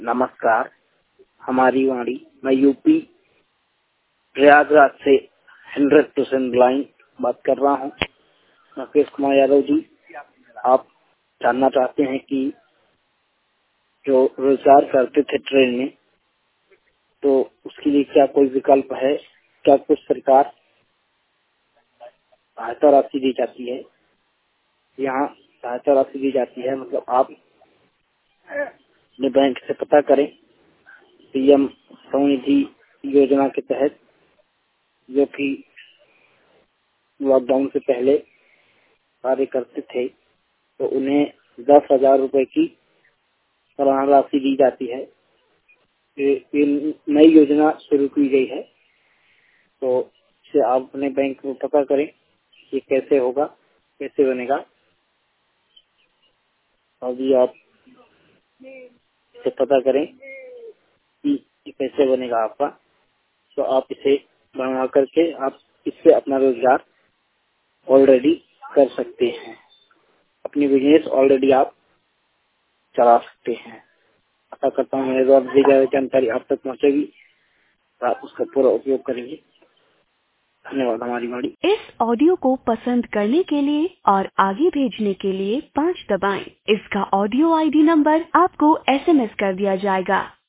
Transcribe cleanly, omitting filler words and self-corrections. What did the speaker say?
नमस्कार, हमारी वाणी। मैं यूपी प्रयागराज से 100% ब्लाइंड बात कर रहा हूँ। राकेश कुमार यादव जी, आप जानना चाहते हैं कि जो रोजगार करते थे ट्रेन में, तो उसके लिए क्या कोई विकल्प है? क्या कुछ सरकार सहायता राशि दी जाती है? यहाँ सहायता राशि दी जाती है, मतलब आप अपने बैंक से पता करें। पीएम स्वनिधि योजना के तहत, जो कि लॉकडाउन से पहले कार्य करते थे, तो उन्हें 10,000 रुपए की सालाना राशि दी जाती है। ये नई योजना शुरू की गई है, तो इसे आप अपने बैंक में पता करें कि कैसे होगा, कैसे बनेगा। अभी आप इसे पता करें कि ये कैसे बनेगा आपका, तो आप इसे बनवा करके आप इससे अपना रोजगार ऑलरेडी कर सकते हैं। अपनी बिजनेस ऑलरेडी आप चला सकते हैं। आशा करता हूँ मेरे द्वारा दी गई जानकारी आप तक पहुँचेगी, आप उसका पूरा उपयोग करेंगे। धन्यवाद। हमारी वाणी। इस ऑडियो को पसंद करने के लिए और आगे भेजने के लिए 5 दबाएं। इसका ऑडियो आईडी नंबर आपको SMS कर दिया जाएगा।